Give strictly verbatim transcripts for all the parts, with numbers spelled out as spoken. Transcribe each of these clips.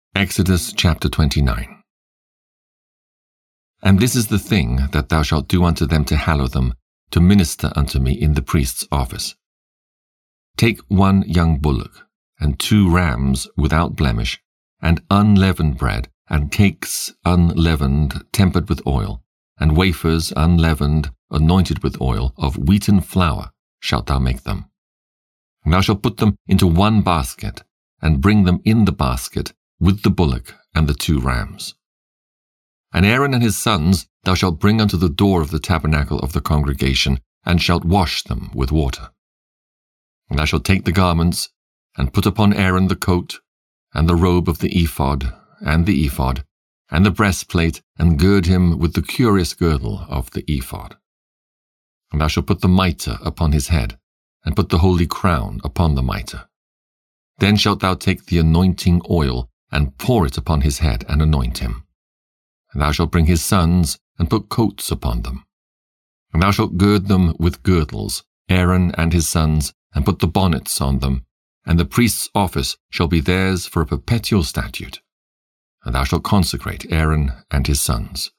Exodus chapter twenty-nine. And this is the thing that thou shalt do unto them to hallow them, to minister unto me in the priest's office. Take one young bullock, and two rams without blemish, and unleavened bread, and cakes unleavened, tempered with oil, and wafers unleavened, anointed with oil, of wheaten flour shalt thou make them. And thou shalt put them into one basket, and bring them in the basket with the bullock and the two rams. And Aaron and his sons thou shalt bring unto the door of the tabernacle of the congregation, and shalt wash them with water. And thou shalt take the garments, and put upon Aaron the coat, and the robe of the ephod, and the ephod, and the breastplate, and gird him with the curious girdle of the ephod. And thou shalt put the mitre upon his head, and put the holy crown upon the mitre. Then shalt thou take the anointing oil, and pour it upon his head, and anoint him. And thou shalt bring his sons, and put coats upon them. And thou shalt gird them with girdles, Aaron and his sons, and put the bonnets on them, and the priest's office shall be theirs for a perpetual statute. And thou shalt consecrate Aaron and his sons.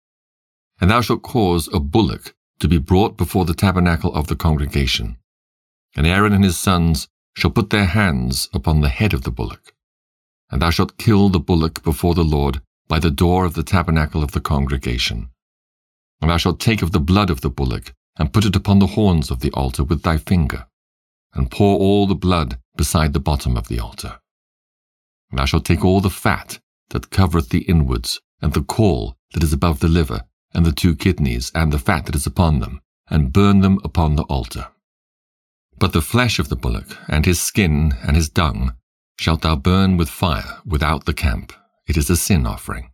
And thou shalt cause a bullock to be brought before the tabernacle of the congregation. And Aaron and his sons shall put their hands upon the head of the bullock. And thou shalt kill the bullock before the Lord by the door of the tabernacle of the congregation. And thou shalt take of the blood of the bullock, and put it upon the horns of the altar with thy finger, and pour all the blood beside the bottom of the altar. And thou shalt take all the fat that covereth the inwards, and the caul that is above the liver, and the two kidneys, and the fat that is upon them, and burn them upon the altar. But the flesh of the bullock, and his skin, and his dung, shalt thou burn with fire without the camp. It is a sin offering.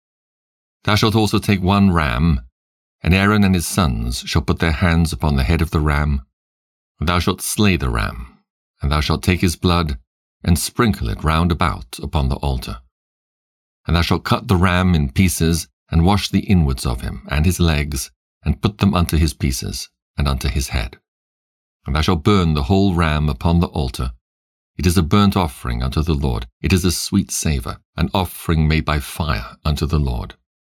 Thou shalt also take one ram, and Aaron and his sons shall put their hands upon the head of the ram. And thou shalt slay the ram, and thou shalt take his blood, and sprinkle it round about upon the altar. And thou shalt cut the ram in pieces, and wash the inwards of him, and his legs, and put them unto his pieces, and unto his head. And thou shalt burn the whole ram upon the altar. It is a burnt offering unto the Lord. It is a sweet savour, an offering made by fire unto the Lord.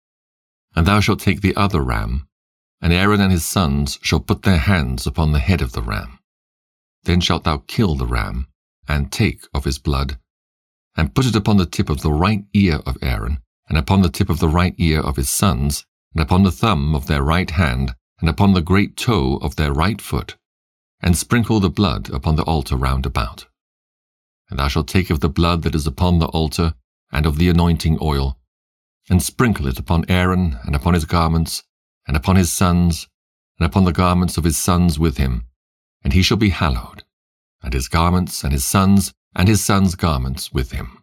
And thou shalt take the other ram, and Aaron and his sons shall put their hands upon the head of the ram. Then shalt thou kill the ram, and take of his blood, and put it upon the tip of the right ear of Aaron, and upon the tip of the right ear of his sons, and upon the thumb of their right hand, and upon the great toe of their right foot, and sprinkle the blood upon the altar round about. And thou shalt take of the blood that is upon the altar, and of the anointing oil, and sprinkle it upon Aaron, and upon his garments, and upon his sons, and upon the garments of his sons with him, and he shall be hallowed, and his garments, and his sons, and his sons' garments with him.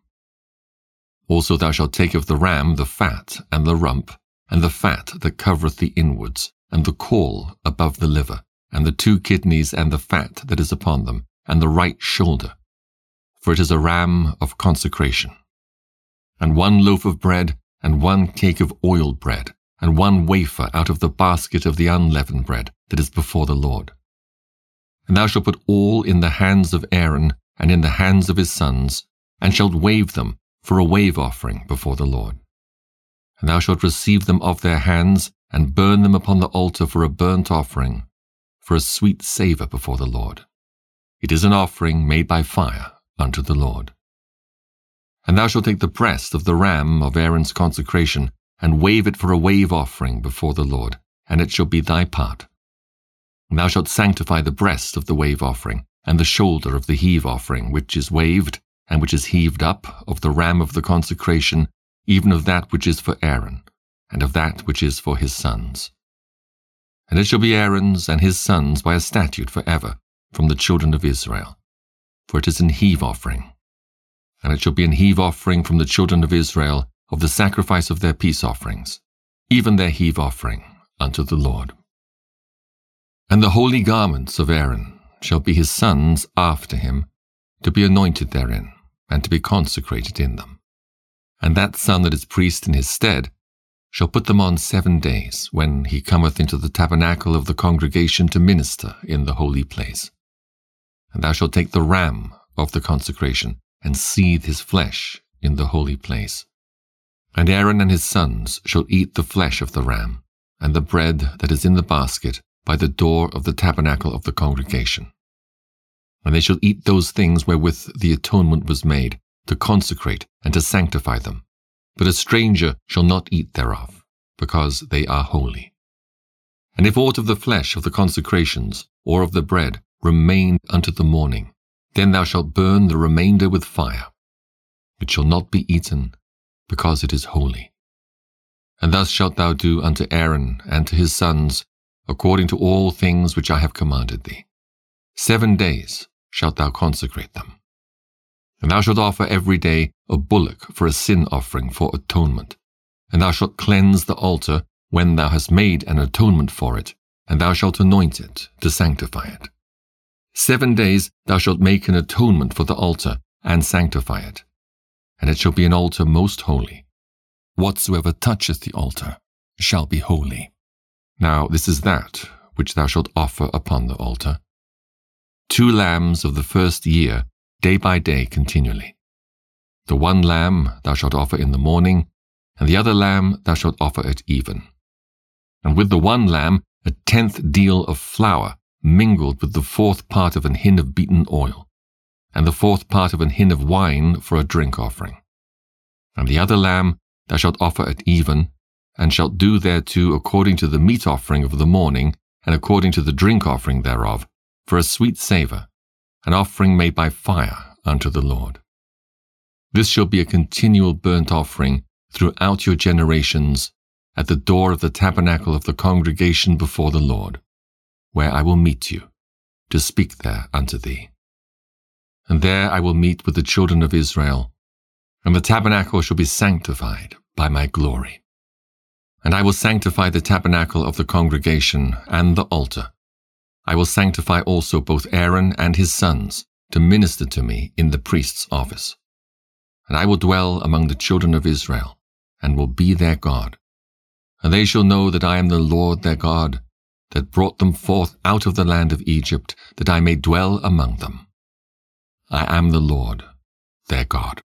Also thou shalt take of the ram the fat, and the rump, and the fat that covereth the inwards, and the caul above the liver, and the two kidneys, and the fat that is upon them, and the right shoulder, for it is a ram of consecration. And one loaf of bread, and one cake of oiled bread, and one wafer out of the basket of the unleavened bread that is before the Lord. And thou shalt put all in the hands of Aaron, and in the hands of his sons, and shalt wave them for a wave offering before the Lord. And thou shalt receive them of their hands, and burn them upon the altar for a burnt offering, for a sweet savour before the Lord. It is an offering made by fire unto the Lord. And thou shalt take the breast of the ram of Aaron's consecration, and wave it for a wave offering before the Lord, and it shall be thy part. And thou shalt sanctify the breast of the wave offering, and the shoulder of the heave offering, which is waved, and which is heaved up, of the ram of the consecration, even of that which is for Aaron, and of that which is for his sons. And it shall be Aaron's and his sons by a statute for ever, from the children of Israel. For it is an heave offering. And it shall be an heave offering from the children of Israel of the sacrifice of their peace offerings, even their heave offering unto the Lord. And the holy garments of Aaron shall be his sons after him, to be anointed therein, and to be consecrated in them. And that son that is priest in his stead shall put them on seven days, when he cometh into the tabernacle of the congregation to minister in the holy place. And thou shalt take the ram of the consecration, and seethe his flesh in the holy place. And Aaron and his sons shall eat the flesh of the ram, and the bread that is in the basket by the door of the tabernacle of the congregation. And they shall eat those things wherewith the atonement was made, to consecrate and to sanctify them. But a stranger shall not eat thereof, because they are holy. And if aught of the flesh of the consecrations, or of the bread, remain unto the morning, then thou shalt burn the remainder with fire. It shall not be eaten, because it is holy. And thus shalt thou do unto Aaron and to his sons, according to all things which I have commanded thee. Seven days shalt thou consecrate them. And thou shalt offer every day a bullock for a sin offering for atonement. And thou shalt cleanse the altar when thou hast made an atonement for it, and thou shalt anoint it to sanctify it. Seven days thou shalt make an atonement for the altar, and sanctify it. And it shall be an altar most holy. Whatsoever toucheth the altar shall be holy. Now this is that which thou shalt offer upon the altar. Two lambs of the first year, day by day continually. The one lamb thou shalt offer in the morning, and the other lamb thou shalt offer at even. And with the one lamb a tenth deal of flour mingled with the fourth part of an hin of beaten oil, and the fourth part of an hin of wine for a drink offering. And the other lamb thou shalt offer at even, and shalt do thereto according to the meat offering of the morning, and according to the drink offering thereof, for a sweet savour, an offering made by fire unto the Lord. This shall be a continual burnt offering throughout your generations, at the door of the tabernacle of the congregation before the Lord, where I will meet you, to speak there unto thee. And there I will meet with the children of Israel, and the tabernacle shall be sanctified by my glory. And I will sanctify the tabernacle of the congregation and the altar. I will sanctify also both Aaron and his sons, to minister to me in the priest's office. And I will dwell among the children of Israel, and will be their God. And they shall know that I am the Lord their God, that brought them forth out of the land of Egypt, that I may dwell among them. I am the Lord their God.